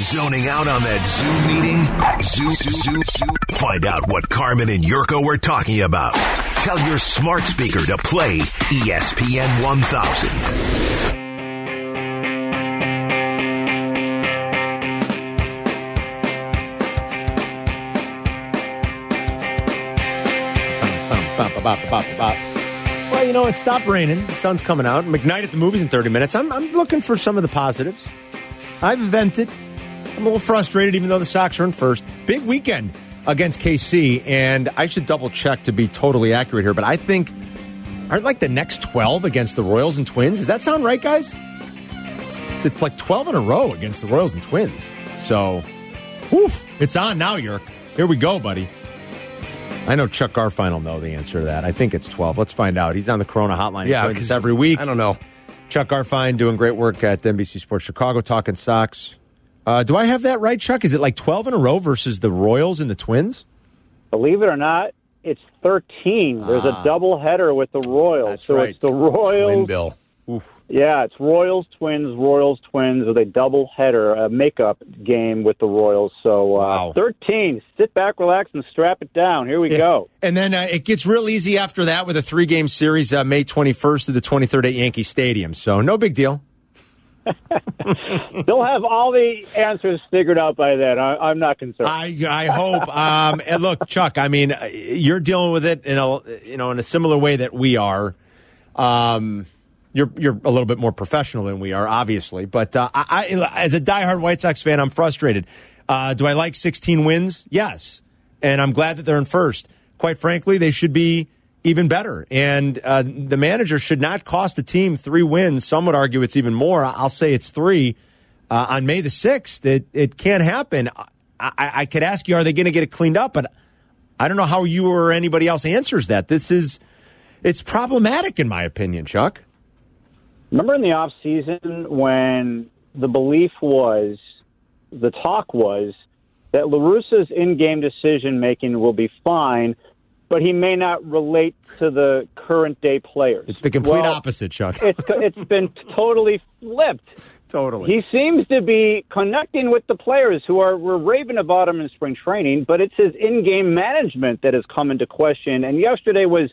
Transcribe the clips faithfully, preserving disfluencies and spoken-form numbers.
Zoning out on that Zoom meeting? Zoom, Zoom, Zoom. Find out what Carmen and Yurko were talking about. Tell your smart speaker to play E S P N one thousand. Well, you know, it stopped raining. The sun's coming out. McKnight at the movies in thirty minutes. I'm, I'm looking for some of the positives. I've vented. I'm a little frustrated, even though the Sox are in first. Big weekend against K C, and I should double check to be totally accurate here, but I think, aren't like the next twelve against the Royals and Twins? Does that sound right, guys? It's like twelve in a row against the Royals and Twins. So, woof, it's on now, Yerk. Here we go, buddy. I know Chuck Garfien will know the answer to that. I think it's twelve. Let's find out. He's on the Corona hotline. Yeah, he joins us every week. I don't know. Chuck Garfien doing great work at N B C Sports Chicago, talking Sox. Uh, do I have that right, Chuck? Is it like twelve in a row versus the Royals and the Twins? Believe it or not, it's thirteen. There's ah, a doubleheader with the Royals. That's so right. It's the Royals. Twin Bill. Oof. Yeah, it's Royals, Twins, Royals, Twins with a doubleheader, a makeup game with the Royals. So uh, Wow. thirteen. Sit back, relax, and strap it down. Here we Yeah. go. And then uh, it gets real easy after that with a three-game series, uh, May twenty-first to the twenty-third at Yankee Stadium. So no big deal. They'll have all the answers figured out by then. I, I'm not concerned. I I hope. Um, and look, Chuck, I mean, you're dealing with it in a you know in a similar way that we are. Um, you're you're a little bit more professional than we are, obviously. But uh, I, I, as a diehard White Sox fan, I'm frustrated. Uh, do I like sixteen wins? Yes, and I'm glad that they're in first. Quite frankly, they should be even better. And uh, the manager should not cost the team three wins. Some would argue it's even more. I'll say it's three. Uh, on May the sixth, it, it can't happen. I, I, I could ask you, are they going to get it cleaned up? But I don't know how you or anybody else answers that. This is, it's problematic in my opinion, Chuck. Remember in the offseason when the belief was, the talk was, that La Russa's in-game decision-making will be fine, but he may not relate to the current-day players. It's the complete well, opposite, Chuck. it's It's been totally flipped. Totally. He seems to be connecting with the players who are were raving about him in spring training, but it's his in-game management that has come into question. And yesterday was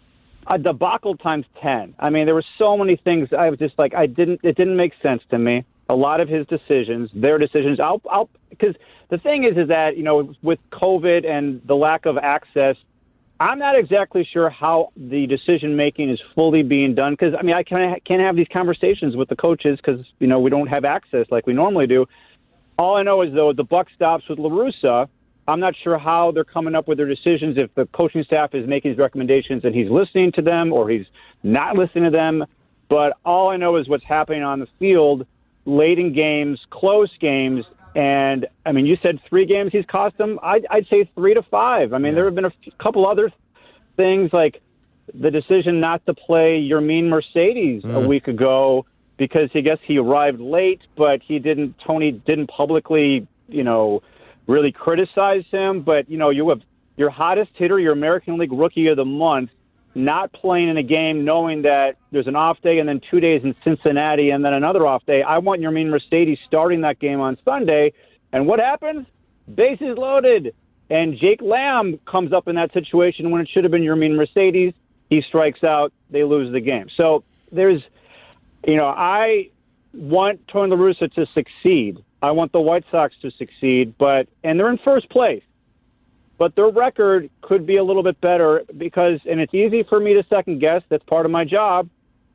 a debacle times ten. I mean, there were so many things I was just like, I didn't. It didn't make sense to me. A lot of his decisions, their decisions, I'll, I'll, because the thing is, is that, you know, with COVID and the lack of access, I'm not exactly sure how the decision-making is fully being done because, I mean, I can't, can't have these conversations with the coaches because, you know, we don't have access like we normally do. All I know is, though, the buck stops with La Russa. I'm not sure how they're coming up with their decisions, if the coaching staff is making his recommendations and he's listening to them or he's not listening to them. But all I know is what's happening on the field, late in games, close games. And, I mean, you said three games he's cost them. I'd, I'd say three to five. I mean, yeah. There have been a few, couple other things like the decision not to play Yermin Mercedes mm. a week ago because I guess he arrived late, but he didn't, Tony didn't publicly, you know, really criticize him. But, you know, you have your hottest hitter, your American League Rookie of the Month, not playing in a game knowing that there's an off day and then two days in Cincinnati and then another off day. I want Yermin Mercedes starting that game on Sunday. And what happens? Bases loaded. And Jake Lamb comes up in that situation when it should have been Yermin Mercedes. He strikes out. They lose the game. So there's, you know, I want Tony La Russa to succeed. I want the White Sox to succeed, but and they're in first place. But their record could be a little bit better because, and it's easy for me to second guess. That's part of my job.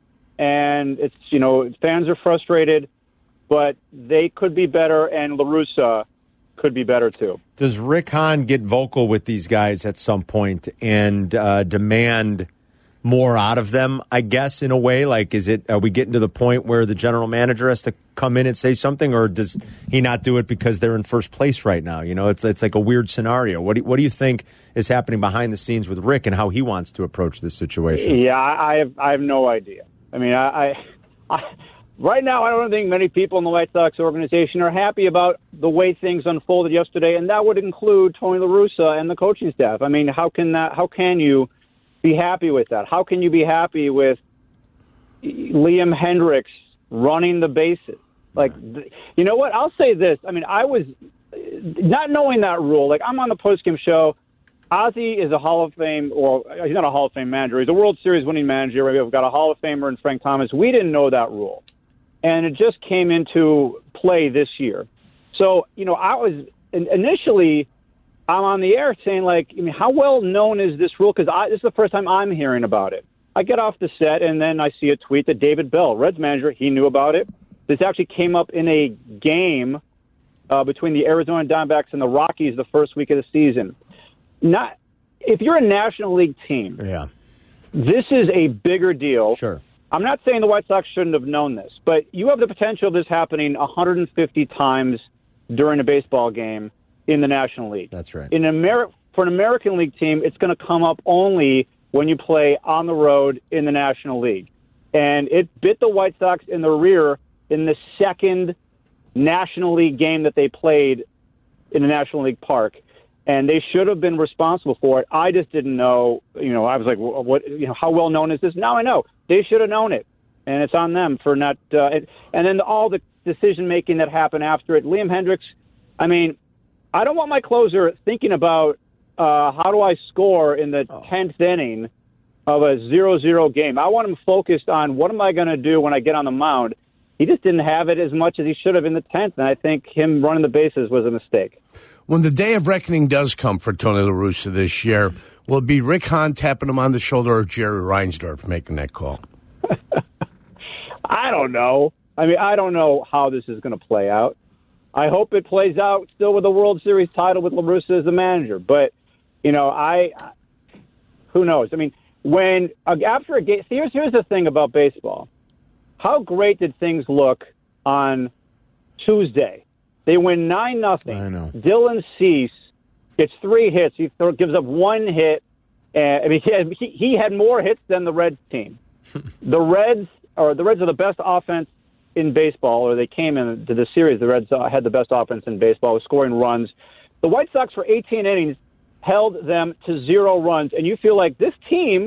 And it's, you know, fans are frustrated, but they could be better, and La Russa could be better too. Does Rick Hahn get vocal with these guys at some point and uh, demand more out of them, I guess, in a way? Like, is it, are we getting to the point where the general manager has to come in and say something, or does he not do it because they're in first place right now? You know, it's it's like a weird scenario. What do, what do you think is happening behind the scenes with Rick and how he wants to approach this situation? Yeah, I have I have no idea. I mean, I, I, I right now I don't think many people in the White Sox organization are happy about the way things unfolded yesterday, and that would include Tony La Russa and the coaching staff. I mean, how can that? How can you be happy with that? How can you be happy with Liam Hendricks running the bases? Like, th- you know what? I'll say this. I mean, I was not knowing that rule. Like, I'm on the postgame show. Ozzie is a Hall of Fame, or he's not a Hall of Fame manager. He's a World Series winning manager. We've got a Hall of Famer in Frank Thomas. We didn't know that rule. And it just came into play this year. So, you know, I was initially, I'm on the air saying, like, I mean, how well known is this rule? Because this is the first time I'm hearing about it. I get off the set, and then I see a tweet that David Bell, Reds manager, he knew about it. This actually came up in a game uh, between the Arizona Diamondbacks and the Rockies the first week of the season. Not if you're a National League team, yeah, this is a bigger deal. Sure. I'm not saying the White Sox shouldn't have known this, but you have the potential of this happening one hundred fifty times during a baseball game in the National League. That's right. In Ameri- for an American League team, it's going to come up only when you play on the road in the National League. And it bit the White Sox in the rear in the second National League game that they played in the National League Park. And they should have been responsible for it. I just didn't know, you know, I was like, what, you know, how well known is this? Now I know. They should have known it. And it's on them for not, uh, it, and then all the decision-making that happened after it. Liam Hendriks, I mean, I don't want my closer thinking about uh, how do I score in the oh. tenth inning of a zero zero game. I want him focused on what am I going to do when I get on the mound. He just didn't have it as much as he should have in the tenth, and I think him running the bases was a mistake. When the day of reckoning does come for Tony La Russa this year, will it be Rick Hahn tapping him on the shoulder or Jerry Reinsdorf making that call? I don't know. I mean, I don't know how this is going to play out. I hope it plays out still with a World Series title with La Russa as the manager. But, you know, I who knows? I mean, when uh, after a game, here's, here's the thing about baseball. How great did things look on Tuesday? They win nine nothing. I know. Dylan Cease gets three hits. He th- gives up one hit. And I mean, he had, he, he had more hits than the Reds team. the Reds, or the Reds are the best offense in baseball, or they came into the series. The Reds uh, had the best offense in baseball, scoring runs. The White Sox, for eighteen innings, held them to zero runs. And you feel like this team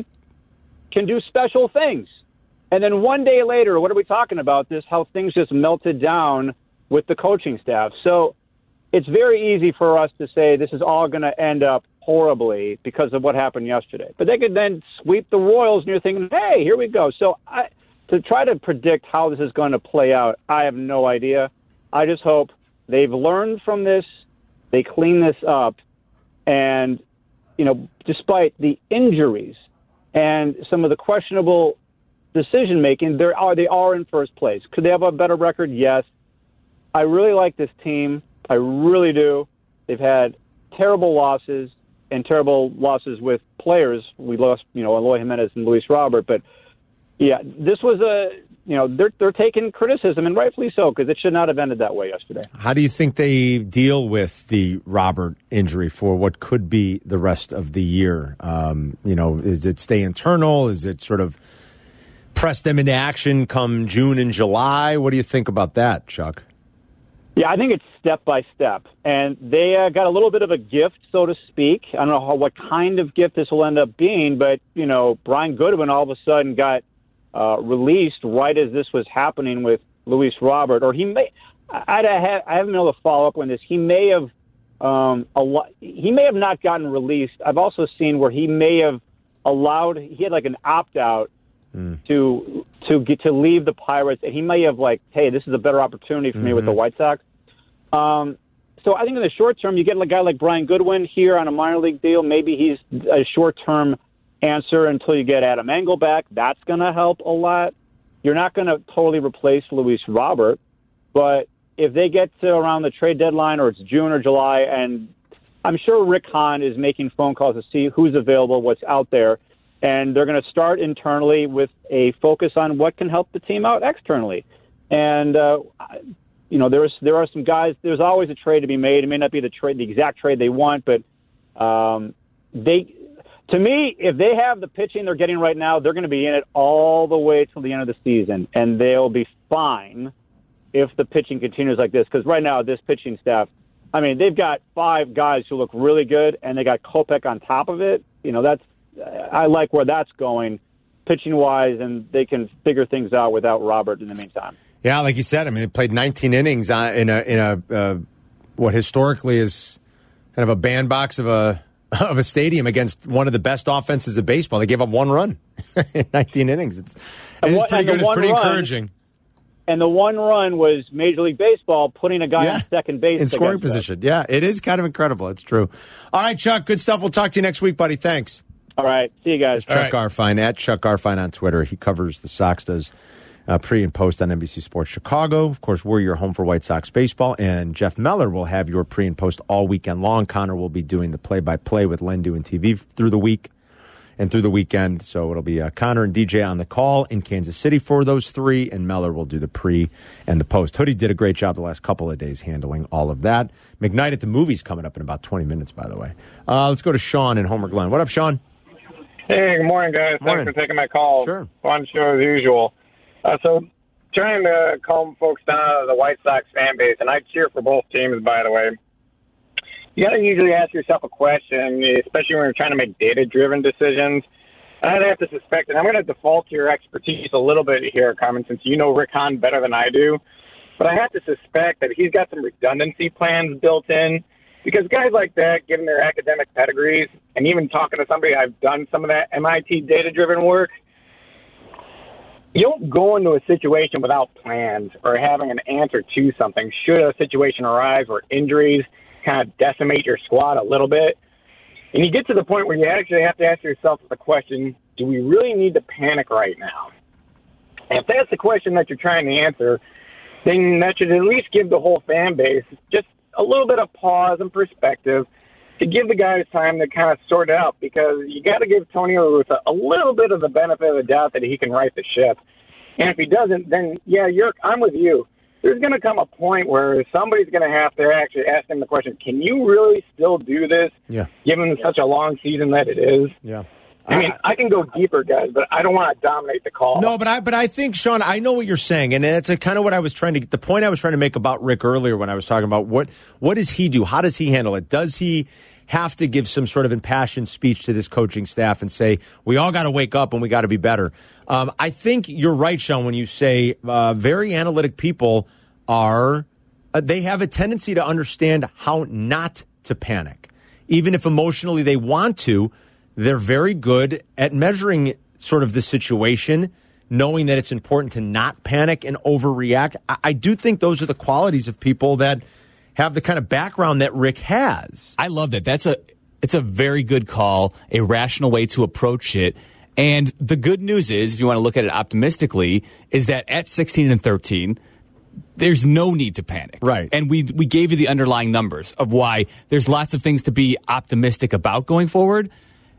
can do special things. And then one day later, what are we talking about? This, how things just melted down with the coaching staff. So it's very easy for us to say this is all going to end up horribly because of what happened yesterday. But they could then sweep the Royals, and you're thinking, hey, here we go. So I, to try to predict how this is going to play out, I have no idea. I just hope they've learned from this, they clean this up, and, you know, despite the injuries and some of the questionable decision-making, they are, they are in first place. Could they have a better record? Yes. I really like this team. I really do. They've had terrible losses and terrible losses with players. We lost, you know, Eloy Jimenez and Luis Robert. But, yeah, this was a, you know, they're, they're taking criticism, and rightfully so, because it should not have ended that way yesterday. How do you think they deal with the Robert injury for what could be the rest of the year? Um, you know, is it stay internal? Is it sort of press them into action come June and July? What do you think about that, Chuck? Yeah, I think it's step by step, and they uh, got a little bit of a gift, so to speak. I don't know how, what kind of gift this will end up being, but, you know, Brian Goodwin all of a sudden got uh, released right as this was happening with Luis Robert, or he may, I, I, I haven't been able to follow up on this. He may have, um, a lot, he may have not gotten released. I've also seen where he may have allowed, he had like an opt-out mm. to to get to leave the Pirates, and he may have like, hey, this is a better opportunity for mm-hmm. me with the White Sox. Um, so I think in the short term, you get a guy like Brian Goodwin here on a minor league deal. Maybe he's a short-term answer until you get Adam Engel back. That's going to help a lot. You're not going to totally replace Luis Robert, but if they get to around the trade deadline, or it's June or July, and I'm sure Rick Hahn is making phone calls to see who's available, what's out there, and they're going to start internally with a focus on what can help the team out externally. And, uh, you know, there's there are some guys, there's always a trade to be made. It may not be the trade, the exact trade they want, but um, they, to me, if they have the pitching they're getting right now, they're going to be in it all the way till the end of the season, and they'll be fine if the pitching continues like this. Because right now, this pitching staff, I mean, they've got five guys who look really good, and they got Kopech on top of it. You know, that's, I like where that's going pitching-wise, and they can figure things out without Robert in the meantime. Yeah, like you said, I mean, they played nineteen innings uh, in a in a uh, what historically is kind of a bandbox of a of a stadium against one of the best offenses of baseball. They gave up one run in nineteen innings. It's, it is pretty good. It's pretty run, encouraging. And the one run was Major League Baseball putting a guy yeah. on second base in scoring position. That. Yeah, it is kind of incredible. It's true. All right, Chuck, good stuff. We'll talk to you next week, buddy. Thanks. All right. See you guys. Chuck right. Garfien, at Chuck Garfien on Twitter. He covers the Sox, does uh, pre and post on N B C Sports Chicago. Of course, we're your home for White Sox baseball. And Jeff Meller will have your pre and post all weekend long. Connor will be doing the play-by-play with Len doing T V through the week and through the weekend. So it'll be uh, Connor and D J on the call in Kansas City for those three, and Meller will do the pre and the post. Hoodie did a great job the last couple of days handling all of that. McKnight at the Movies coming up in about twenty minutes, by the way. Uh, let's go to Sean in Homer Glen. What up, Sean? Hey, good morning, guys. Morning. Thanks for taking my call. Sure. Fun show as usual. Uh, so trying to calm folks down out of the White Sox fan base, and I cheer for both teams, by the way. You got to usually ask yourself a question, especially when you're trying to make data-driven decisions. I'd have to suspect, and I'm going to default to your expertise a little bit here, Carmen, since you know Rick Hahn better than I do. But I have to suspect that he's got some redundancy plans built in, because guys like that, given their academic pedigrees, and even talking to somebody, I've done some of that M I T data-driven work, you don't go into a situation without plans or having an answer to something should a situation arise where injuries kind of decimate your squad a little bit. And you get to the point where you actually have to ask yourself the question, do we really need to panic right now? And if that's the question that you're trying to answer, then that should at least give the whole fan base just a little bit of pause and perspective to give the guys time to kind of sort it out, because you got to give Tony La Russa a little bit of the benefit of the doubt that he can right the ship. And if he doesn't, then, yeah, you're, I'm with you. There's going to come a point where somebody's going to have to actually ask him the question, can you really still do this, yeah. given such a long season that it is? Yeah. I mean, I can go deeper, guys, but I don't want to dominate the call. No, but I but I think, Sean, I know what you're saying, and it's a kind of what I was trying to get. The point I was trying to make about Rick earlier when I was talking about what what does he do? How does he handle it? Does he have to give some sort of impassioned speech to this coaching staff and say, we all got to wake up and we got to be better? Um, I think you're right, Sean, when you say uh, very analytic people are, uh, they have a tendency to understand how not to panic. Even if emotionally they want to, they're very good at measuring sort of the situation, knowing that it's important to not panic and overreact. I, I do think those are the qualities of people that have the kind of background that Rick has. I love that. That's a it's a very good call, a rational way to approach it. And the good news is, if you want to look at it optimistically, is that at sixteen and thirteen, there's no need to panic. Right. And we we gave you the underlying numbers of why there's lots of things to be optimistic about going forward.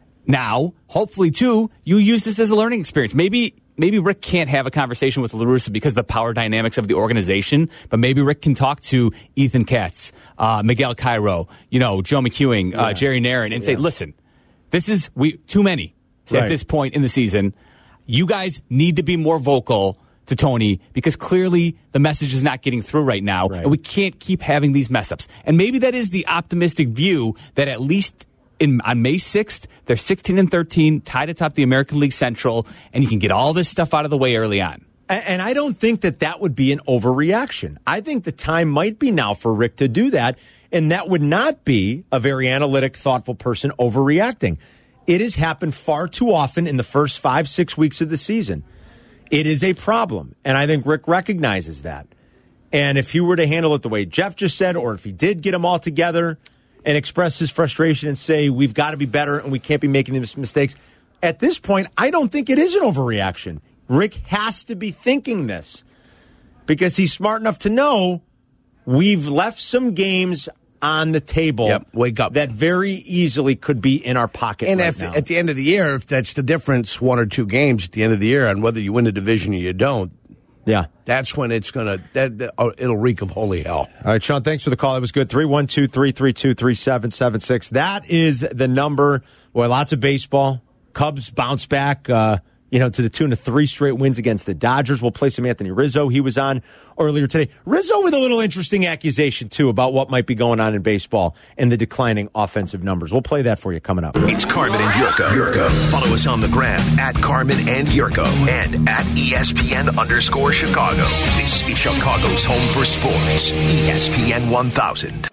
Now, hopefully, too, you use this as a learning experience. Maybe maybe Rick can't have a conversation with La Russa because of the power dynamics of the organization, but maybe Rick can talk to Ethan Katz, uh, Miguel Cairo, you know, Joe McEwing, uh, yeah. Jerry Narin, and yeah. say, listen, this is we too many right. at this point in the season. You guys need to be more vocal to Tony, because clearly the message is not getting through right now, right. and we can't keep having these mess-ups. And maybe that is the optimistic view that at least In, on May sixth, they're sixteen and thirteen, tied atop the American League Central, and you can get all this stuff out of the way early on. And, and I don't think that that would be an overreaction. I think the time might be now for Rick to do that, and that would not be a very analytic, thoughtful person overreacting. It has happened far too often in the first five, six weeks of the season. It is a problem, and I think Rick recognizes that. And if he were to handle it the way Jeff just said, or if he did get them all together and express his frustration and say, we've got to be better and we can't be making these mistakes. At this point, I don't think it is an overreaction. Rick has to be thinking this because he's smart enough to know we've left some games on the table yep, wake up. that very easily could be in our pocket and right if, now. at the end of the year, if that's the difference, one or two games at the end of the year on whether you win the division or you don't, yeah, that's when it's going to, that, that oh, it'll reek of holy hell. All right, Sean, thanks for the call. That was good. three one two, three three two, three seven seven six. That is the number. Boy, lots of baseball. Cubs bounce back. Uh, you know, to the tune of three straight wins against the Dodgers. We'll play some Anthony Rizzo. He was on earlier today. Rizzo with a little interesting accusation, too, about what might be going on in baseball and the declining offensive numbers. We'll play that for you coming up. It's Carmen and Yurko. Yurko. Follow us on the gram at Carmen and Yurko and at E S P N underscore Chicago. This is Chicago's home for sports. E S P N one thousand.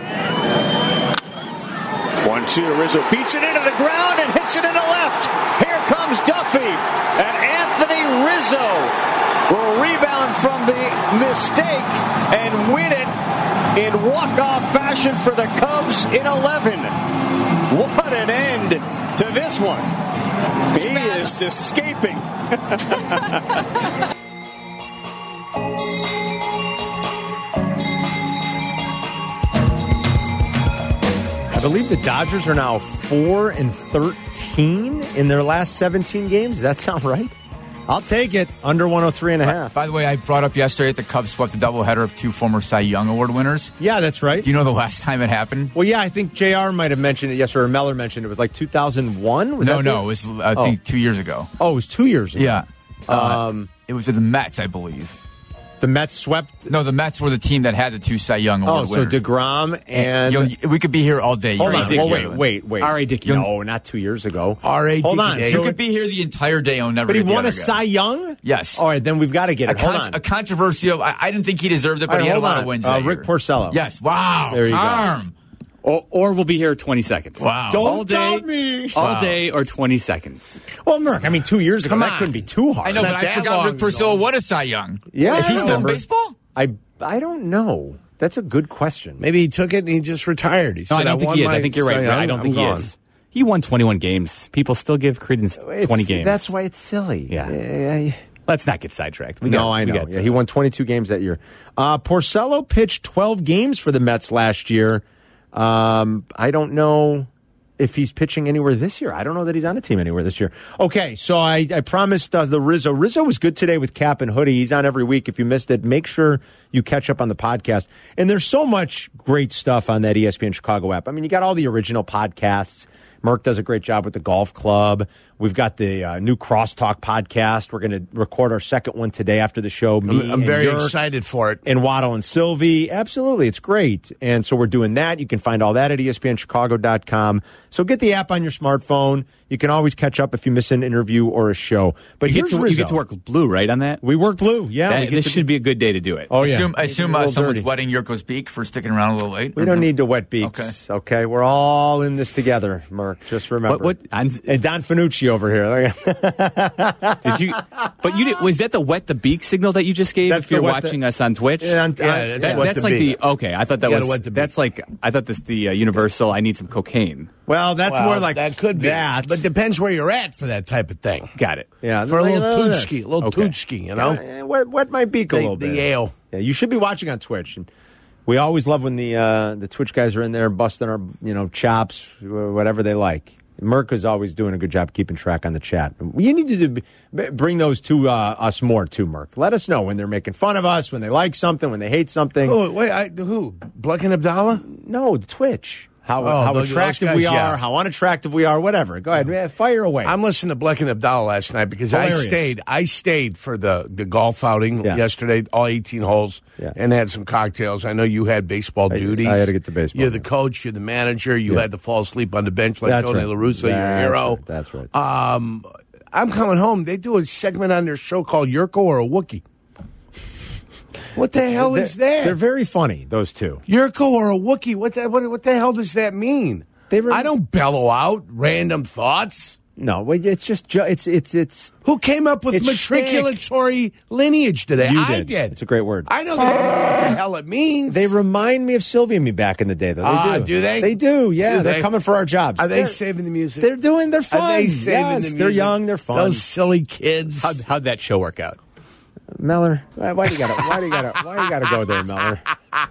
one two, Rizzo beats it into the ground and hits it into left. Here comes Duffy, and Anthony Rizzo will rebound from the mistake and win it in walk-off fashion for the Cubs in eleven. What an end to this one. He is escaping. I believe the Dodgers are now four and thirteen in their last seventeen games. Does that sound right? I'll take it. Under one oh three and a half. By the way, I brought up yesterday that the Cubs swept a doubleheader of two former Cy Young Award winners. Yeah, that's right. Do you know the last time it happened? Well, yeah, I think J R might have mentioned it yesterday, or Meller mentioned it. It was like two thousand one? Was no, that no, the- it was, I think, oh. two years ago. Oh, it was two years ago. Yeah. Uh, Um, it was with the Mets, I believe. The Mets swept. No, the Mets were the team that had the two Cy Young Award Oh, so winners. DeGrom and. You know, we could be here all day. Hold You're on. Well, wait, ridiculous. wait, wait. R A. Dickey. No, not two years ago. R A. Hold on. Dickey. So You could be here the entire day and never But he get the won a other guy. Cy Young? Yes. All right, then we've got to get A, it. Hold con- on. a controversial. I, I didn't think he deserved it, but All right, he had a hold lot on. of wins. Uh, that Rick year. Porcello. Yes. Wow. There you go. Harm. Or, or we'll be here twenty seconds. Wow. Don't all day, doubt me. All Wow. day or twenty seconds. Well, Merck, I mean, two years ago, Come that on. couldn't be too hard. I know, Not but I that forgot long Rick Porcello ago. won a Cy Young. Yeah, Is I he still in remember. baseball? I I don't know. That's a good question. Maybe he took it and he just retired. He No, said, I don't think won he is. my I think you're right. Cy Young, I don't I'm think he gone. is. He won twenty-one games. People still give credence to It's- twenty games. That's why it's silly. Yeah. Yeah. Let's not get sidetracked. We No, got, I we know. got Yeah, to- he won twenty-two games that year. Uh, Porcello pitched twelve games for the Mets last year. Um, I don't know if he's pitching anywhere this year. I don't know that he's on a team anywhere this year. Okay, so I, I promised uh, the Rizzo. Rizzo was good today with Cap and Hoodie. He's on every week. If you missed it, make sure you catch up on the podcast. And there's so much great stuff on that E S P N Chicago app. I mean, you got all the original podcasts. Merck does a great job with the golf club. We've got the uh, new Crosstalk podcast. We're going to record our second one today after the show. Me I'm, I'm and very Yerk excited for it. and Waddle and Sylvie. Absolutely. It's great. And so we're doing that. You can find all that at E S P N Chicago dot com. So get the app on your smartphone. You can always catch up if you miss an interview or a show. But you, get here's to, you Rizzo. get to work blue, right, on that? We work blue. Yeah. That- we get this to- should be a good day to do it. Oh, I yeah. assume, I assume A uh, little someone's dirty. wetting Yurko's beak for sticking around a little late. We don't need to wet beaks. Okay. Okay. We're all in this together, Merck. Just remember. What? what on, And Don Finucci over here. did you? But you did, was that the wet the beak signal that you just gave? That's if you're the wet the- watching us on Twitch. Yeah, on- Yeah, on- that's That- wet that's the like beak. the okay. I thought that You gotta was wet the beak. that's like I thought this the uh, universal. I need some cocaine. well, that's Well, more like that could be. that. But depends where you're at for that type of thing. Got it. yeah, For a like, little look at this. tootski, a little Okay. tootski, you know? Yeah, wet, wet my beak a The- little the bit. ale. Yeah, you should be watching on Twitch. And we always love when the uh, the Twitch guys are in there busting our you know chops, wh- whatever they like. Merck is always doing a good job keeping track on the chat. You need to do, b- bring those to uh, us more too, Merck. Let us know when they're making fun of us, when they like something, when they hate something. Oh, wait, I, who? Bleck and Abdallah? No, Twitch. How, Oh, how those- those attractive guys, we are, yeah. how unattractive we are, whatever. Go ahead, man, fire away. I'm listening to Bleck and Abdallah last night because Hilarious. I stayed. I stayed for the, the golf outing Yeah. yesterday, all eighteen holes, Yeah. and had some cocktails. I know you had baseball I- duties. I had to get to baseball, You're the yeah. coach. You're the manager. You Yeah. had to fall asleep on the bench like That's Tony right. La Russa, your That's hero. right. That's right. Um, I'm coming home. They do a segment on their show called Yurko or a Wookie. What the hell they're, is that? They're very funny, those two. Yurko or a Wookie? What the, what, what the hell does that mean? They rem- I don't bellow out random thoughts. No, well, it's just ju- it's it's it's. Who came up with It's matriculatory lineage today? You I did. did. It's a great word. I know they don't know what the hell it means. They remind me of Sylvia and me back in the day, though. They Ah, do. do they? They do. Yeah, Do they're they? coming for our jobs. Are they They're- saving the music? They're doing. They're fun. Are they saving yes, the they're music? young. They're fun. Those silly kids. How'd, how'd that show work out? Meller, why, why do you gotta? Why do you gotta? Why do you gotta go there, Meller?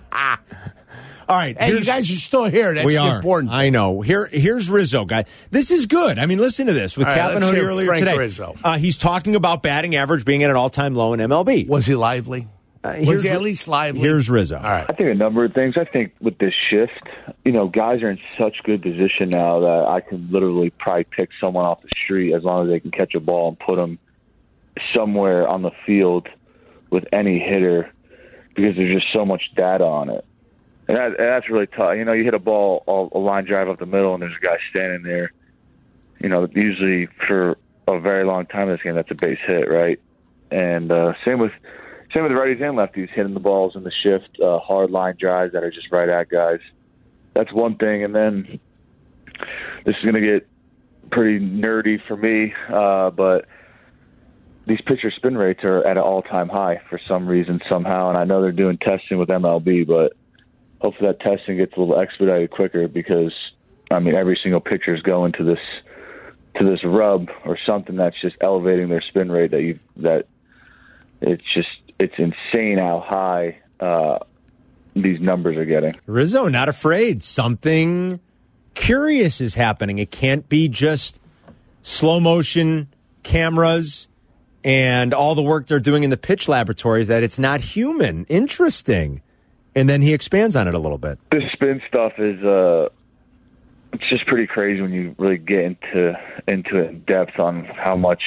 All right, Hey, you here's- guys are still here. That's we the are. important. I know. Here, here's Rizzo, guy. This is good. I mean, listen to this with All right, Cap and let's Hoodie hear earlier Frank today. Rizzo. Uh, he's talking about batting average being at an all-time low in M L B. Was he lively? Uh, Was here's, he at least lively? Here's Rizzo. All right. I think a number of things. I think with this shift, you know, guys are in such good position now that I can literally probably pick someone off the street as long as they can catch a ball and put them somewhere on the field with any hitter because there's just so much data on it. And, that, and that's really tough. You know, you hit a ball, a line drive up the middle, and there's a guy standing there. You know, usually for a very long time in this game, that's a base hit, right? And uh, same with same with righties and lefties hitting the balls in the shift, uh, hard line drives that are just right at guys. That's one thing. And then this is going to get pretty nerdy for me, uh, but these pitcher spin rates are at an all-time high for some reason, somehow. And I know they're doing testing with M L B, but hopefully that testing gets a little expedited quicker because, I mean, every single pitcher is going to this to this rub or something that's just elevating their spin rate that you that it's just it's insane how high uh, these numbers are getting. Rizzo, not afraid. Something curious is happening. It can't be just slow motion cameras and all the work they're doing in the pitch laboratories, that it's not human. Interesting. And then he expands on it a little bit. This spin stuff is uh, it's just pretty crazy when you really get into into it in depth on how much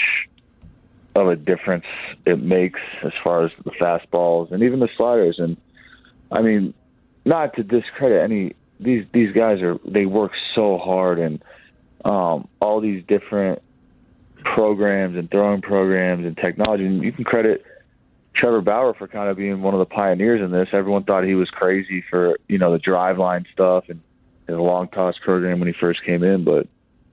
of a difference it makes as far as the fastballs and even the sliders. And I mean, not to discredit any these these guys are they work so hard and um, all these different programs and throwing programs and technology. And you can credit Trevor Bauer for kind of being one of the pioneers in this. Everyone thought he was crazy for, you know, the drive line stuff and the long toss program when he first came in. But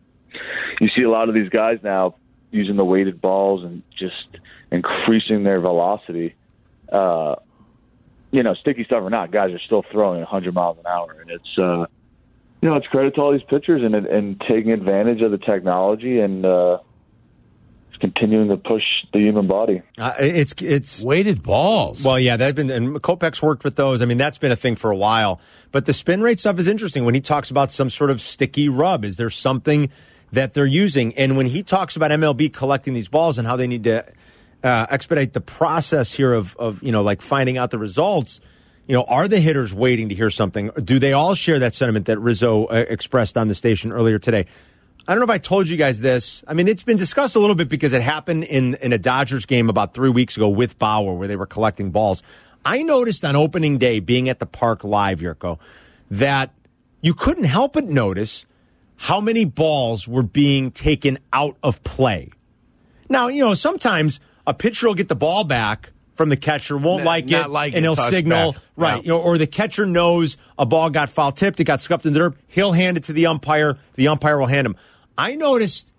you see a lot of these guys now using the weighted balls and just increasing their velocity. Uh, you know, sticky stuff or not, guys are still throwing one hundred miles an hour. And it's, uh, you know, it's credit to all these pitchers and, and taking advantage of the technology and, uh, continuing to push the human body. Uh, it's it's weighted balls. Well, yeah, that's been and Kopech's worked with those. I mean, that's been a thing for a while. But the spin rate stuff is interesting. When he talks about some sort of sticky rub, is there something that they're using? And when he talks about M L B collecting these balls and how they need to uh, expedite the process here of of you know like finding out the results, you know, are the hitters waiting to hear something? Do they all share that sentiment that Rizzo uh, expressed on the station earlier today? I don't know if I told you guys this. I mean, it's been discussed a little bit because it happened in, in a Dodgers game about three weeks ago with Bauer where they were collecting balls. I noticed on opening day, being at the park live, Yurko, that you couldn't help but notice how many balls were being taken out of play. Now, you know, sometimes a pitcher will get the ball back from the catcher, won't N- like it, like and it, he'll signal, back. right, Yeah. you know, or the catcher knows a ball got foul tipped, it got scuffed in the dirt, he'll hand it to the umpire, the umpire will hand him. I noticed,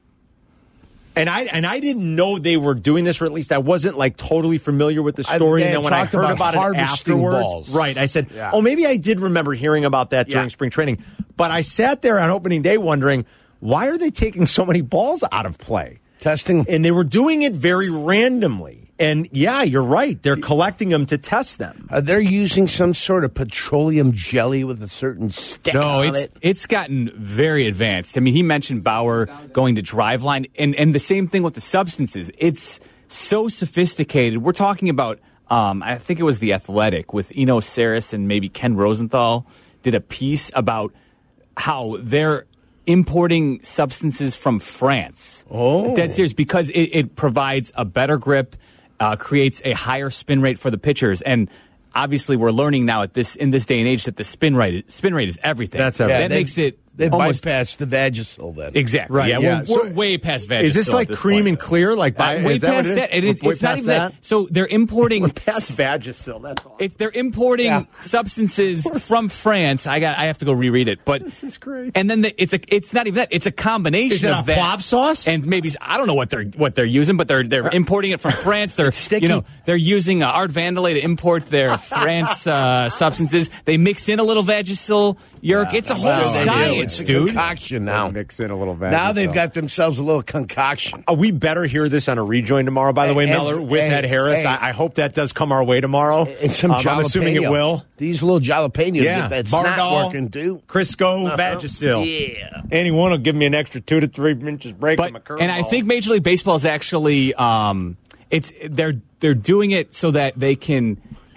and I and I didn't know they were doing this, or at least I wasn't like totally familiar with the story. I, and then when I heard about, about, about it afterwards, balls. right, I said, Yeah. oh, maybe I did remember hearing about that during Yeah. spring training. But I sat there on opening day wondering, why are they taking so many balls out of play? Testing. And they were doing it very randomly. And yeah, you're right. They're collecting them to test them. Uh, they're using some sort of petroleum jelly with a certain stick No, on it's it. it's gotten very advanced. I mean, he mentioned Bauer going to Driveline, and and the same thing with the substances. It's so sophisticated. We're talking about, um, I think it was The Athletic with Eno Saris and maybe Ken Rosenthal did a piece about how they're importing substances from France. Oh. Dead serious, because it, it provides a better grip, uh, creates a higher spin rate for the pitchers, and obviously we're learning now at this in this day and age that the spin rate is, spin rate is everything. That's everything. That they- makes it They almost bypassed the Vagisil then. exactly Right, Yeah, yeah. We're, So we're way past Vagisil. Is this at like this cream point. and clear? Like by, Uh, way is that what past it is? that. It is Way it's not past even that. So they're importing. We're past Vagisil. That's all. It, they're importing Yeah. substances from France. I got. I have to go reread it. But This is great. And then the, it's a. It's not even that. It's a combination Is it of a that Poivre sauce? and maybe I don't know what they're what they're using, but they're they're importing it from France. They're sticky. you know they're using uh, Art Vandelay to import their France uh, substances. They mix in a little Vagisil. Yerk. It's a whole Well, they do. science, It's a dude. concoction now. Mix in a little Vagisil. Now they've got themselves a little concoction. Uh, we better hear this on a rejoin tomorrow, by the way, Hey, Meller, with hey, Ed Harris. hey. I, I hope that does come our way tomorrow. And some Um, jalapeno. I'm assuming it will. These little jalapenos, Yeah. if that's Bardol, not working too. Crisco, Vagisil. Yeah. Anyone will give me an extra two to three inches break But on my curveball. and I think Major League Baseball is actually um, it's they're they're doing it so that they can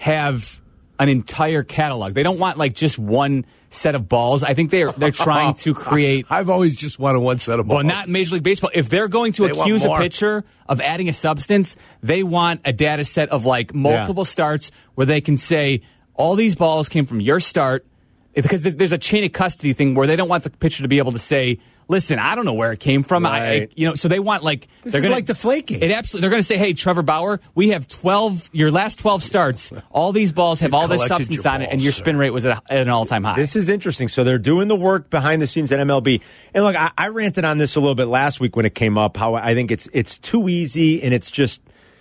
have an entire catalog. They don't want like just one set of balls. I think they're they're trying to create. I've always just wanted one set of balls. Well, not Major League Baseball. If they're going to They accuse a want more. pitcher of adding a substance, they want a data set of like multiple Yeah. starts where they can say all these balls came from your start. Because there's a chain of custody thing where they don't want the pitcher to be able to say, "Listen, I don't know where it came from." I, I, Right. you know, so they want like This they're is gonna, like Deflategate. It absolutely. They're going to say, "Hey, Trevor Bauer, we have twelve. Your last twelve starts, all these balls have You've all this collected substance your on it, and balls, your sir. spin rate was at, a, at an all-time high." This is interesting. So they're doing the work behind the scenes at M L B. And look, I, I ranted on this a little bit last week when it came up, how I think it's it's too easy and it's just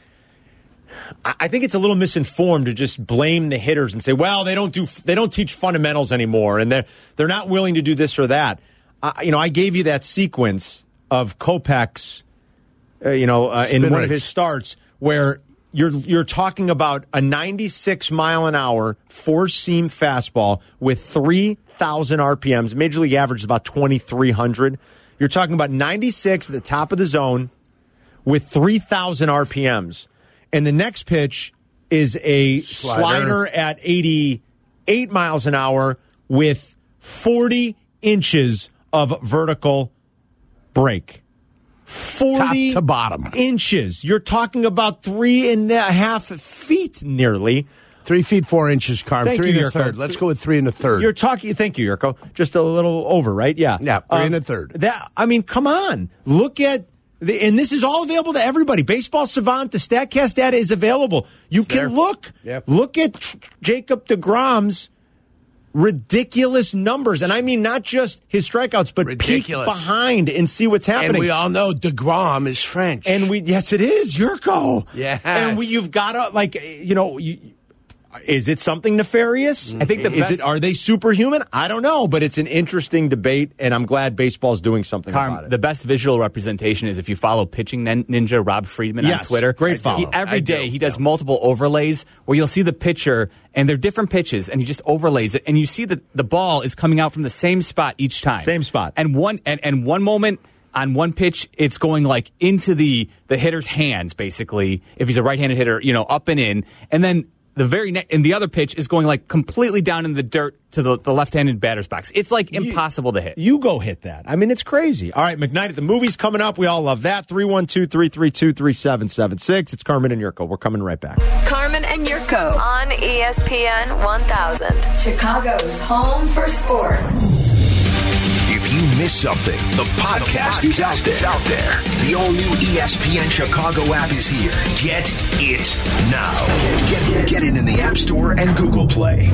I I think it's a little misinformed to just blame the hitters and say, well, they don't do they don't teach fundamentals anymore and they're they're not willing to do this or that. I, you know, I gave you that sequence of Kopech's uh, you know, uh, in Spin one of rates. his starts where You're you're talking about a ninety-six mile an hour four seam fastball with three thousand R P Ms. Major League average is about twenty-three hundred. You're talking about ninety-six at the top of the zone with three thousand R P Ms. And the next pitch is a slider, Slider. at eighty-eight miles an hour with forty inches of vertical break. forty Top to bottom. inches. You're talking about three and a half feet nearly. Three feet, four inches, Carm. Thank Three you, and a Yurko. third. Let's go with three and a third. You're talking. Thank you, Yurko. Just a little over, right? Yeah. Yeah, three and a third. That I mean, come on. Look at the, and this is all available to everybody. Baseball Savant, the Statcast data is available. You There. can look. Yep. Look at Tr- Jacob deGrom's ridiculous numbers, and I mean not just his strikeouts, but peek Ridiculous. behind and see what's happening. and we all know DeGrom is French. And we, yes, it is Yurko. Yes. and we, you've got to like, you know, you, is it something nefarious? I think the is best- it. Are they superhuman? I don't know, but it's an interesting debate, and I'm glad baseball's doing something Carm, about it. the best visual representation is if you follow Pitching Nin- Ninja Rob Friedman on Yes, Twitter. great He, follow. every I day do, he does yeah. multiple overlays where you'll see the pitcher and they're different pitches, and he just overlays it, and you see that the ball is coming out from the same spot each time. Same spot. And one and, and one moment on one pitch, it's going like into the the hitter's hands, basically. If he's a right-handed hitter, you know, up and in, and then. The very next, and the other pitch is going like completely down in the dirt to the, the left-handed batter's box. It's like impossible to hit. You go hit that. I mean, it's crazy. All right, McKnight at the movies coming up. We all love that. three one two, three three two, three seven seven six. It's Carmen and Yurko. We're coming right back. Carmen and Yurko on E S P N one thousand. Chicago's home for sports. If you miss something, the podcast, is, out there. out there. The all-new E S P N Chicago app is here. Get it now. Get, get, get it in the App Store and Google Play.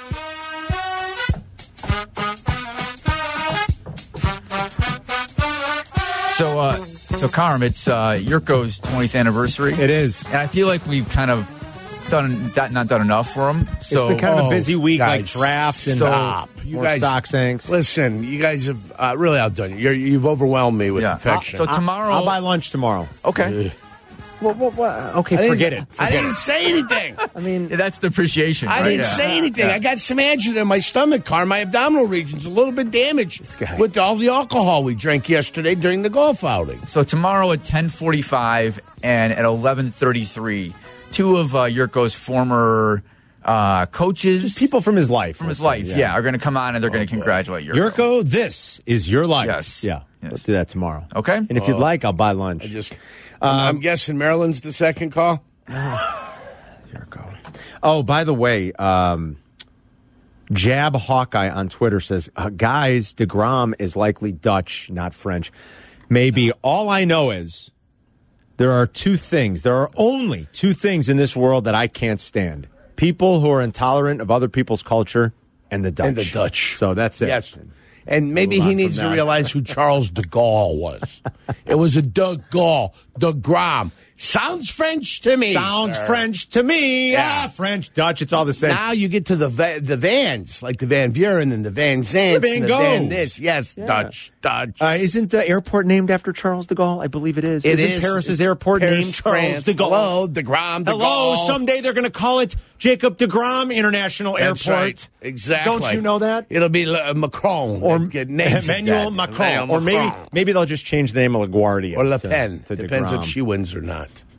So, uh, so Carm, it's uh, Yurko's twentieth anniversary. It is. And I feel like we've kind of done that, not done enough for him. So, It's been kind of a Oh, busy week, guys, like draft and stop. uh, You more guys- stock sinks. Listen, you guys have uh, really outdone you. You're, you've overwhelmed me with Yeah. affection. So tomorrow, I'll buy lunch tomorrow. okay, Well, well, well, okay, I didn't- forget it. I Forget didn't it. say anything. I mean, Yeah, that's the appreciation. I right? didn't Yeah. say anything. Yeah. I got some angina in my stomach, Carm. My abdominal region's a little bit damaged guy. with all the alcohol we drank yesterday during the golf outing. So tomorrow at ten forty-five and at eleven thirty-three, two of uh, Yurko's former uh, coaches, just people from his life. from his let's say, life, yeah, are going to come on and they're going to congratulate Yurko. Yurko, this is your life. Yes. Yeah. Yes. Let's do that tomorrow. Okay. And if you'd like, I'll buy lunch. I just, I'm guessing Maryland's the second call. Yurko. Oh, by the way, um, Jab Hawkeye on Twitter says, uh, guys, DeGrom is likely Dutch, not French. Maybe. All I know is there are two things. There are only two things in this world that I can't stand. People who are intolerant of other people's culture and the Dutch. And the Dutch. So that's it. Yes. And maybe Move he on needs from to that. realize who Charles de Gaulle was. It was a de Gaulle, de Grom. Sounds French to me. Sounds sir. French to me. Yeah. Ah, French, Dutch, it's all the same. Now you get to the va- the Vans, like the Van Buren and the Van Zandt. The Van and the Gogh. Van this. Yes, Yeah. Dutch, Dutch. Uh, isn't the airport named after Charles de Gaulle? I believe it is. It isn't is. Paris's airport Paris, named Charles France. de Gaulle? Hello, de Grom, de Hello, Gaulle. someday they're going to call it Jacob de Grom International That's Airport. right. Exactly. Don't you know that? It'll be uh, Macron. Or that get names Emmanuel of that. Macron. Emmanuel Or maybe Macron. maybe they'll just change the name of LaGuardia. Or Le to- Pen. to de Depends Grom. if she wins or not.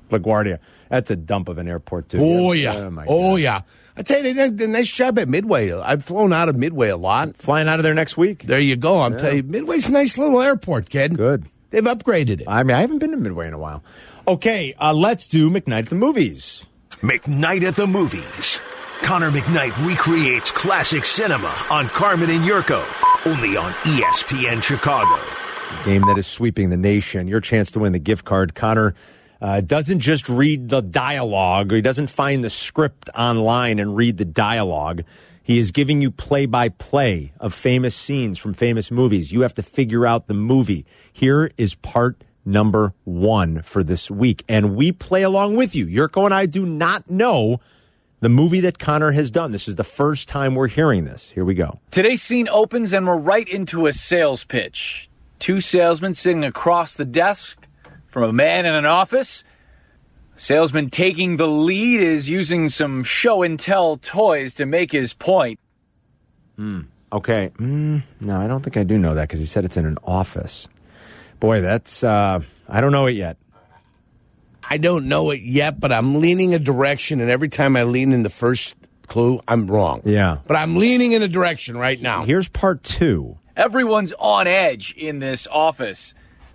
LaGuardia. That's a dump of an airport, too. Oh, yeah. Oh, my oh God. yeah. I tell you, they did a nice job at Midway. I've flown out of Midway a lot. Flying out of there next week. There you go. I'm Yeah. telling you, Midway's a nice little airport, kid. Good. They've upgraded it. I mean, I haven't been to Midway in a while. Okay, uh, let's do McKnight at the Movies. McKnight at the Movies. Connor McKnight recreates classic cinema on Carmen and Yurko, only on E S P N Chicago. Game that is sweeping the nation. Your chance to win the gift card. Connor uh, doesn't just read the dialogue. He doesn't find the script online and read the dialogue. He is giving you play-by-play of famous scenes from famous movies. You have to figure out the movie. Here is part number one for this week. And we play along with you. Yurko and I do not know the movie that Connor has done. This is the first time we're hearing this. Here we go. Today's scene opens and we're right into a sales pitch. Two salesmen sitting across the desk from a man in an office. Salesman taking the lead is using some show and tell toys to make his point. Hmm. Okay. Mm, no, I don't think I do know that because he said it's in an office. Boy, that's, uh, I don't know it yet. I don't know it yet, but I'm leaning a direction, and every time I lean in the first clue, I'm wrong. Yeah. But I'm leaning in a direction right now. Here's part two. Everyone's on edge in this office,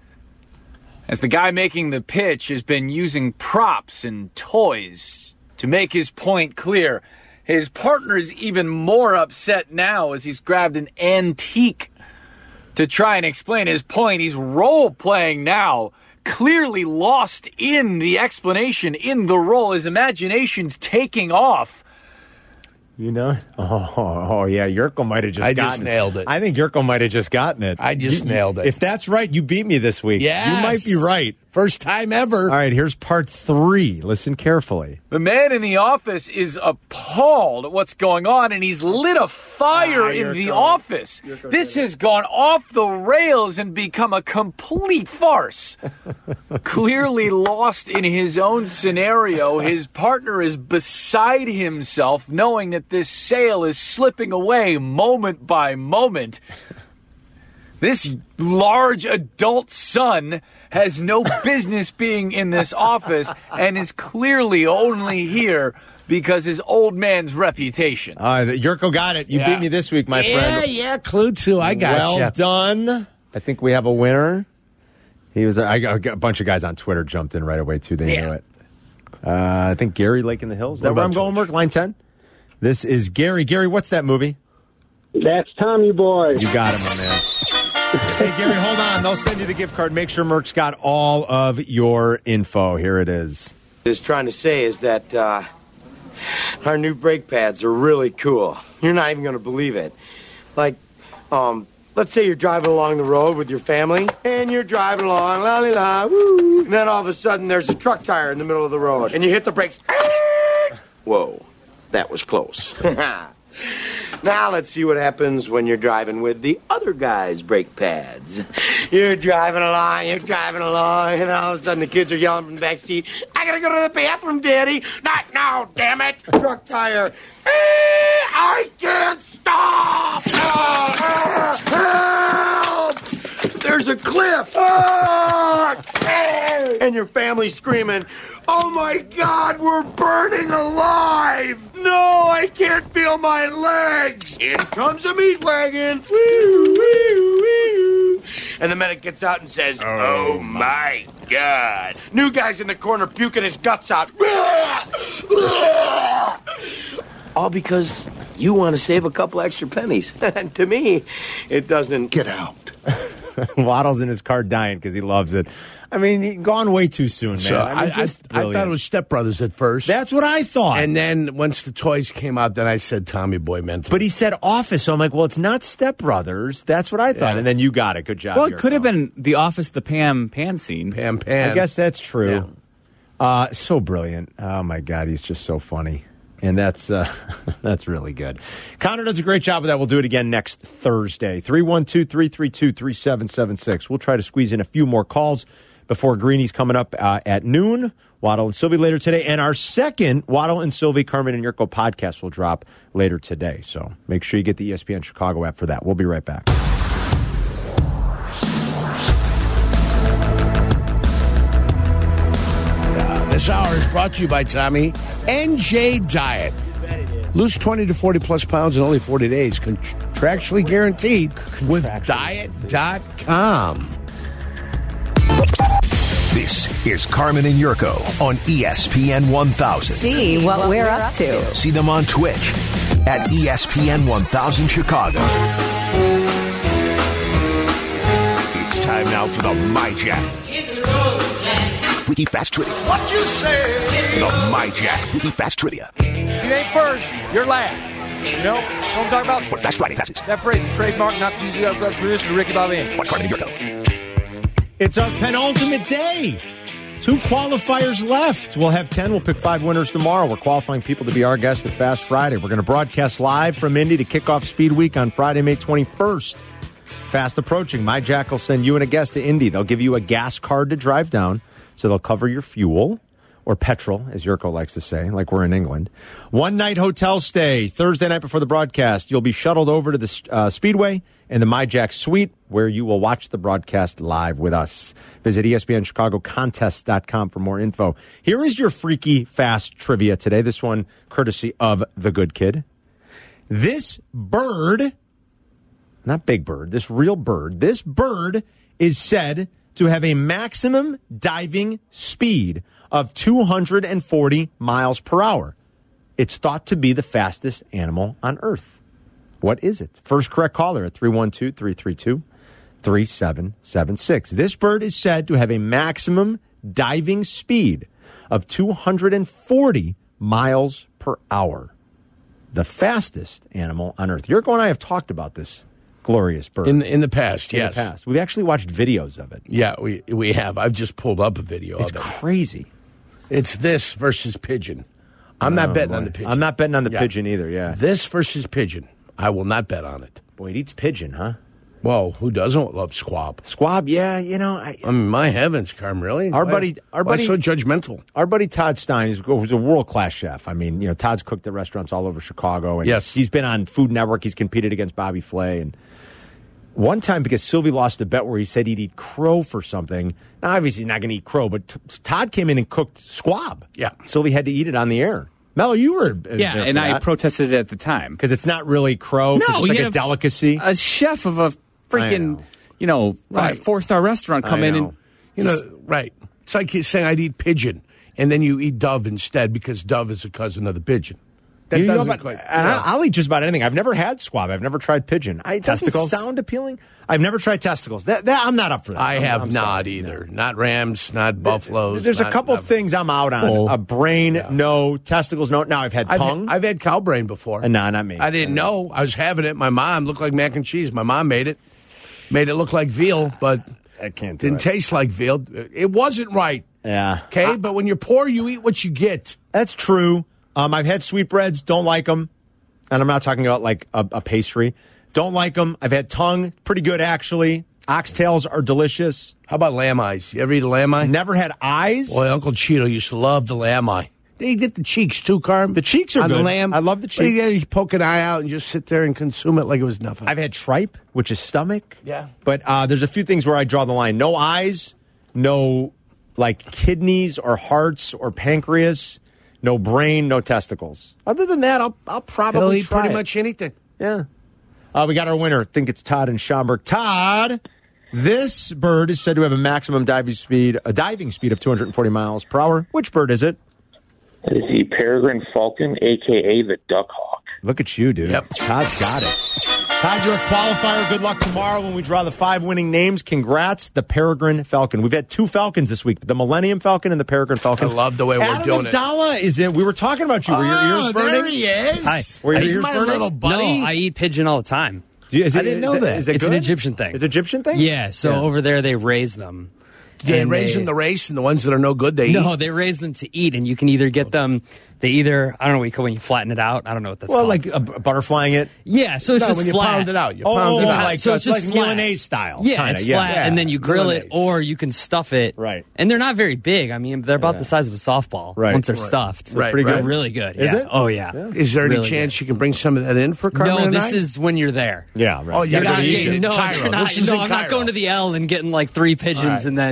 as the guy making the pitch has been using props and toys to make his point clear. His partner's even more upset now as he's grabbed an antique to try and explain his point. He's role-playing now, clearly lost in the explanation, in the role. His imagination's taking off. You know? Oh, oh yeah, Yurko might have just I gotten just nailed it. I think Yurko might have just gotten it. I just You- nailed it. If that's right, you beat me this week. Yes. You might be right. First time ever. All right, here's part three. Listen carefully. The man in the office is appalled at what's going on, and he's lit a fire Ah, in Yurko. the office. Yurko This did it. has gone off the rails and become a complete farce. Clearly lost in his own scenario, his partner is beside himself, knowing that this sale is slipping away moment by moment. This large adult son has no business being in this office and is clearly only here because his old man's reputation. Uh, Yurko got it. You Yeah. beat me this week, my yeah, friend. yeah, clue two. I got well you. done. I think we have a winner. He was. I got a bunch of guys on Twitter jumped in right away too. They Yeah. knew it. Uh, I think Gary Lake in the Hills. Is that What where I'm about going? George? Work line ten. This is Gary. Gary, what's that movie? That's Tommy Boy. You got it, my man. Hey, Gary, hold on. They'll send you the gift card. Make sure Merck's got all of your info. Here it is. Is trying to say is that uh, our new brake pads are really cool. You're not even going to believe it. Like, um, let's say you're driving along the road with your family, and you're driving along, la la la, woo, and then all of a sudden there's a truck tire in the middle of the road, and you hit the brakes. Whoa, that was close. Now let's see what happens when you're driving with the other guy's brake pads. You're driving along, you're driving along, and all of a sudden the kids are yelling from the back seat, I gotta go to the bathroom, Daddy. Not now, damn it. Truck tire. Eh, I can't stop. Ah, help! There's a cliff. Ah, eh. And your family's screaming, oh my God, we're burning alive! No, I can't feel my legs! In comes a meat wagon! Woo, woo, woo. And the medic gets out and says, oh, my God. New guy's in the corner puking his guts out. All because you want to save a couple extra pennies. And to me, it doesn't get out. Waddle's in his car dying because he loves it. I mean, he gone way too soon, man. So I, mean, I, just I, I thought brilliant. it was Step Brothers at first. That's what I thought. And then once the toys came out, then I said Tommy Boy Mental. But he said Office, so I'm like, well, it's not Step Brothers. That's what I thought. Yeah. And then you got it. Good job. Well, it Yurko. could have been The Office, the Pam Pan scene. Pam Pan. I guess that's true. Yeah. Uh, so brilliant. Oh, my God. He's just so funny. And that's uh, that's really good. Connor does a great job of that. We'll do it again next Thursday. three one two, three three two, three seven seven six. We'll try to squeeze in a few more calls before Greenie's coming up uh, at noon. Waddle and Sylvie later today. And our second Waddle and Sylvie, Carmen and Yurko podcast will drop later today. So make sure you get the E S P N Chicago app for that. We'll be right back. This hour is brought to you by Tommy. N J Diet. Lose twenty to forty plus pounds in only forty days. Contractually guaranteed with diet dot com. This is Carmen and Yurko on E S P N one thousand. See what we're up to. See them on Twitch at E S P N one thousand Chicago. It's time now for the My Jack. Hit the road, Jack. Wiki Fast Trivia. What you say? The My Jack Wiki Fast Trivia. You ain't first, you're last. You know what I'm talking about? For Fast Friday passes. That phrase is trademark, not to use the producer to Ricky Bobby. What Carmen and Yurko? It's our penultimate day. Two qualifiers left. We'll have ten. We'll pick five winners tomorrow. We're qualifying people to be our guest at Fast Friday. We're going to broadcast live from Indy to kick off Speed Week on Friday, May twenty-first. Fast approaching. My Jack will send you and a guest to Indy. They'll give you a gas card to drive down, so they'll cover your fuel, or petrol, as Yurko likes to say, like we're in England. One night hotel stay. Thursday night before the broadcast, you'll be shuttled over to the uh, Speedway and the My Jack Suite, where you will watch the broadcast live with us. Visit E S P N Chicago Contest dot com for more info. Here is your freaky fast trivia today. This one courtesy of The Good Kid. This bird, not Big Bird, this real bird, this bird is said to have a maximum diving speed of two hundred forty miles per hour. It's thought to be the fastest animal on Earth. What is it? First correct caller at three one two, three three two, three seven seven six. This bird is said to have a maximum diving speed of two hundred forty miles per hour. The fastest animal on Earth. Yurko and I have talked about this glorious bird. In in the past, in yes. In the past. We've actually watched videos of it. Yeah, we we have. I've just pulled up a video it's of it. It's crazy. It's this versus pigeon. I'm oh, not betting boy. on the pigeon. I'm not betting on the yeah. pigeon either, yeah. This versus pigeon. I will not bet on it. Boy, it eats pigeon, huh? Whoa, who doesn't love squab? Squab, yeah, you know. I, I mean, my heavens, Carm, really? Our why, buddy, our buddy, why so judgmental? Our buddy Todd Stein is who's a world class chef. I mean, you know, Todd's cooked at restaurants all over Chicago, and yes. he's been on Food Network. He's competed against Bobby Flay, and one time because Sylvie lost a bet where he said he'd eat crow for something. Now, obviously, he's not going to eat crow, but t- Todd came in and cooked squab. Yeah, Sylvie had to eat it on the air. Mello, you were yeah, and I that. protested it at the time because it's not really crow. No, it's like a, a delicacy. A chef of a freaking, know. you know, right. four star restaurant come I in know. and you know, right? It's like he's saying I'd eat pigeon, and then you eat dove instead because dove is a cousin of the pigeon. That you doesn't know, but, quite. And yeah. I'll eat just about anything. I've never had squab. I've never tried pigeon. I, it testicles sound appealing. I've never tried testicles. That, that I'm not up for that. I I'm, have I'm not sorry. either. No. Not rams. Not buffaloes. There's not, a couple not, things I'm out on. Bull. A brain, yeah. no. Testicles, no. Now I've had I've tongue. Had, I've had cow brain before. Uh, no, not me. I didn't know. I was having it. My mom looked like mac and cheese. My mom made it. Made it look like veal, but I can't do didn't it. taste like veal. It wasn't right. Yeah. Okay, I, but when you're poor, you eat what you get. That's true. Um, I've had sweetbreads. Don't like them. And I'm not talking about like a, a pastry. Don't like them. I've had tongue. Pretty good, actually. Oxtails are delicious. How about lamb eyes? You ever eat a lamb eye? Never had eyes. Boy, Uncle Cheeto used to love the lamb eye. They get the cheeks too, Carm. The cheeks are on good. The lamb. I love the cheeks. You, you poke an eye out and just sit there and consume it like it was nothing. I've had tripe, which is stomach. Yeah. But uh, there's a few things where I draw the line. No eyes, no like kidneys or hearts or pancreas, no brain, no testicles. Other than that, I'll I'll probably He'll eat try pretty it. much anything. Yeah. Uh, we got our winner. I think it's Todd in Schaumburg. Todd, this bird is said to have a maximum diving speed, a diving speed of two hundred forty miles per hour. Which bird is it? It is the peregrine falcon, a k a the duck hawk. Look at you, dude. Yep. Todd's got it. Todd, you're a qualifier. Good luck tomorrow when we draw the five winning names. Congrats, the Peregrine Falcon. We've had two Falcons this week, the Millennium Falcon and the Peregrine Falcon. I love the way we're Adam doing Abdallah it. is it. We were talking about you. Were your oh, ears burning? There he is. Hi. Were your He's ears my burning? little buddy. No, I eat pigeon all the time. Do you, is it, I didn't know is that. Is it It's good? an Egyptian thing. It's an Egyptian thing? Yeah, so Yeah. over there they raise them. They And raise they- in the race, and the ones that are no good, they eat. No, they raise them to eat, and you can either get them. They either I don't know what you call when you flatten it out. I don't know what that's Well, called. like a, a butterflying it? Yeah, so it's No, just when you flat. pound it out, you Oh, pound it oh, out. like, So uh, it's just like flat. Milanese style. Yeah, kinda, it's yeah. flat, Yeah, and then you grill Milanese. it, or you can stuff it. Right. And they're not very big. I mean, they're about Yeah. the size of a softball Right. once they're Right. stuff. Right, pretty right. They're really good. Is yeah. it? Oh yeah. Is there any Really chance you can bring some of that in for Carmen No, and this I? is when you're there. Yeah, right. Oh, you're Gotta go not to getting Egypt. No, Cairo. you're not- This is no, in I'm Cairo. not going to the L and getting like three pigeons All right. and then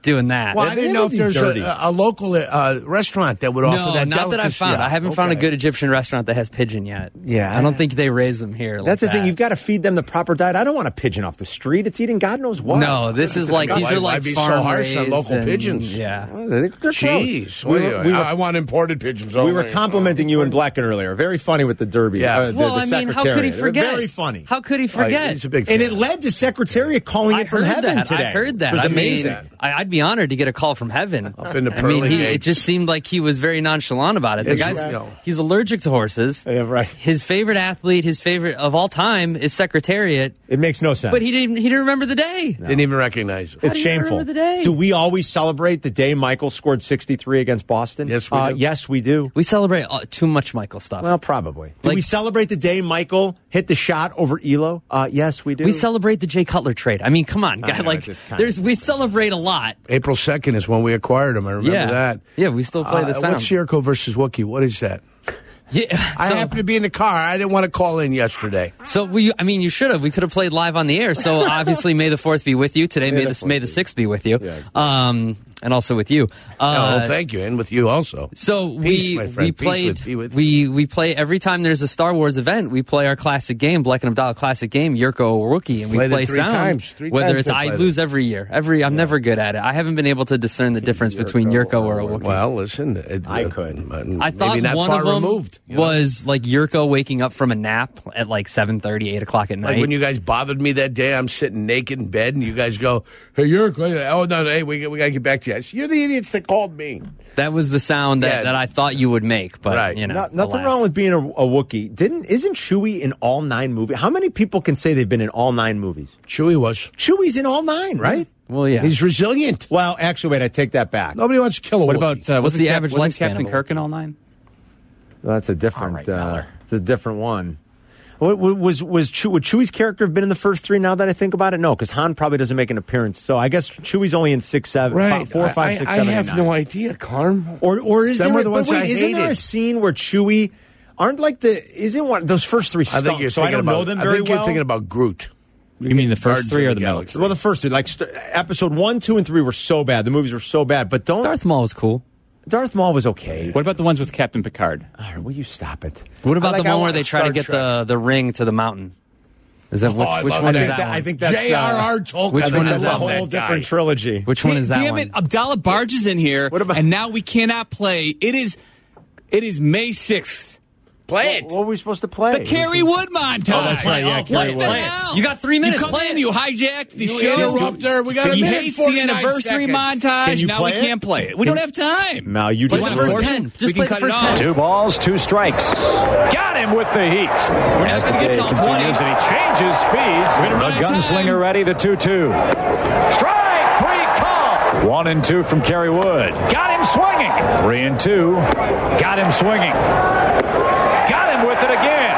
doing that. Well, I didn't know if there's a, a local uh, restaurant that would offer no, that not that I've delicacy. found. I haven't Okay. found a good Egyptian restaurant that has pigeon yet. Yeah. I don't think they raise them here. That's like the thing. that. You've got to feed them the proper diet. I don't want a pigeon off the street. It's eating God knows what. No, this is like these Why- are why like be so farm harsh on raised local and- pigeons? Yeah, Well, they're close. Jeez, We we were- we were- I want imported pigeons. We only. were complimenting you and Blacken earlier. Very funny with the Derby. Yeah. uh, the, well, the I mean, how Secretariat. could he They were forget? Very funny. How could he Oh, forget? he's a big And fan. it led to Secretariat calling I it from heard heaven that. today. I heard that. Which was I mean, amazing. I, I'd be honored to get a call from heaven. Up in the I mean, pearly he, it gates. just seemed like he was very nonchalant about it. The It's guy's right. he's allergic to horses. Yeah, right. His favorite athlete, his favorite of all time, is Secretariat. It makes no sense. But he didn't. He didn't remember the day. Didn't even recognize it. It's do you shameful. remember the day? Do we always celebrate the day Michael scored sixty-three against Boston? Yes, we uh, do. Yes, we do. We celebrate uh, too much Michael stuff. Well, probably. Do Like- we celebrate the day Michael hit the shot over Elo? Uh, yes, we do. we celebrate the Jay Cutler trade. I mean, come on, guy. know, Like, it's- it's kind there's we celebrate a lot. April second is when we acquired him. I remember Yeah. that. Yeah, we still play the Uh, sound. What's Yurko versus Wookie? What is that? Yeah, I so- happened to be in the car. I didn't want to call in yesterday. So we, I mean, you should have. We could have played live on the air. So obviously, May the fourth be with you today. May, the May the sixth be with you, um, and also with you. Oh, Uh, well, thank you, and with you also. So Peace, we my friend. we Peace played with- be with we we play every time there's a Star Wars event. We play our classic game, Black and Abdallah classic game, Yurko or Wookie, and we Played it play three sound. times. Three whether times it's we I played lose it. every year. Every I'm never good at it. I haven't been able to discern the difference between Yurko or a Wookie. Well, listen, it, I uh, could. uh, I thought maybe not one far of them removed, you know? was like Yurko waking up from a nap at like seven thirty, eight o'clock at night. Like when you guys bothered me that day, I'm sitting naked in bed, and you guys go, "Hey, you're oh no, no hey, we we got to get back to you." I said, "You're the idiots that called me." That was the sound that, Yeah. that I thought you would make, but Right. you know, No- nothing alas. wrong with being a, a Wookiee. Didn't isn't Chewie in all nine movies? How many people can say they've been in all nine movies? Chewie was. Chewie's in all nine, right? Well, yeah. He's resilient. Well, actually, wait, I take that back. Nobody wants to kill a What Wookiee. about uh, What's wasn't the Cap- average wasn't lifespan Captain of a Kirk in all nine? Well, that's a different. All right, uh, Miller. it's a different one. What, what, was was Chew, would Chewie's character have been in the first three? Now that I think about it, no, because Han probably doesn't make an appearance. So I guess Chewie's only in six, seven, Right. five, four, five, I, six, I, seven, I eight, have nine. no idea, Carm. Or or is Them there? were the but ones wait, I isn't there a hated. scene where Chewie aren't like the isn't one those first three? I Stunk, think you're so I thinking don't about. know them I very think you're well. thinking about Groot. You mean the first Guardians three of or the the middle Galaxy. three? Well, the first three, like st- episode one, two, and three, were so bad. The movies were so bad. But don't Darth Maul was cool. Darth Maul was okay. What about the ones with Captain Picard? All right, will you stop it? What about I like- the I one where want they try to Star get Trek. the, the ring to the mountain? Is that which, I which love one that. is I think that that- one? I think that's J R R uh, Tolkien. which I one think is I a that love whole that different guy. trilogy. Which one is that Damn one? it, Abdallah Barge is in here, What about- and now we cannot play. It is, it is May sixth. Play it. What were we supposed to play? The Carrie Wood montage. Oh, that's right, yeah, What Carrie the Wood. hell? You got three minutes, You come play in, it. you hijack the You show. interrupt her. We got a he minute, hates the forty-nine anniversary seconds. montage. Can you now play we it? can't play it. We don't have time. Mal, you Play just the want first to ten. We Just can play the cut it first off. ten. Two balls, two strikes. Got him with the heat. We're not going to get to all twenty. Continues, and he changes speeds. We're gonna run The out of time. gunslinger ready, the two two. Strike, three call. One and two from Kerry Wood. Got him swinging. Three and two. Got him swinging. Got him with it again.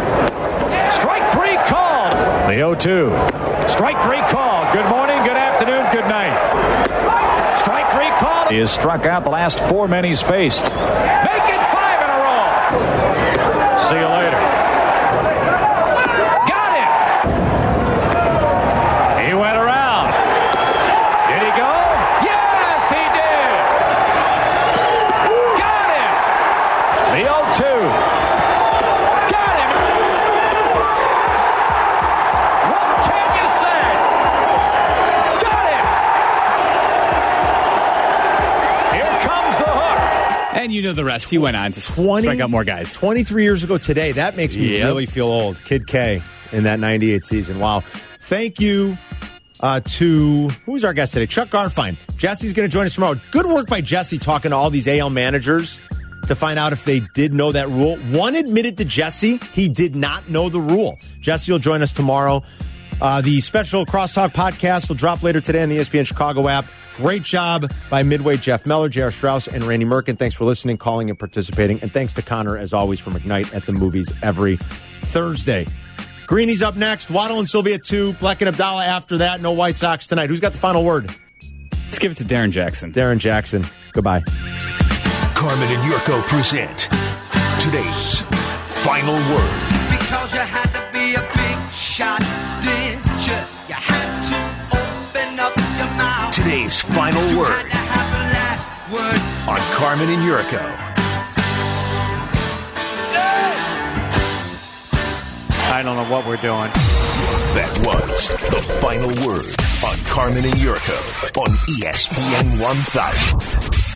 Strike three called. The oh two. Strike three called. Good morning, good afternoon, good night. Strike three called. He has struck out the last four men he's faced. Make it five in a row. See you later. Got him. He went around. Did he go? Yes, he did. Got him. The oh two. Got him. What can you say? Got him. Here comes the hook. And you know the rest. He went on to twenty strike out more guys. twenty-three years ago today. That makes me Yep. really feel old. Kid K in that ninety-eight season. Wow. Thank you uh, to, who's our guest today? Chuck Garfine. Jesse's going to join us tomorrow. Good work by Jesse talking to all these A L managers to find out if they did know that rule. One admitted to Jesse he did not know the rule. Jesse will join us tomorrow. Uh, the special Crosstalk podcast will drop later today on the E S P N Chicago app. Great job by Midway, Jeff Meller, J R. Strauss, and Randy Merkin. Thanks for listening, calling, and participating. And thanks to Connor, as always, for McKnight at the movies every Thursday. Greeny's up next. Waddle and Sylvia two. Black and Abdallah after that. No White Sox tonight. Who's got the final word? Let's give it to Darren Jackson. Darren Jackson. Goodbye. Carmen and Yurko present today's final word. Because you had to be a big shot, didn't you? You had to open up your mouth. Today's final word on Carmen and Yurko. I don't know what we're doing. That was the final word on Carmen and Yurko on E S P N one thousand.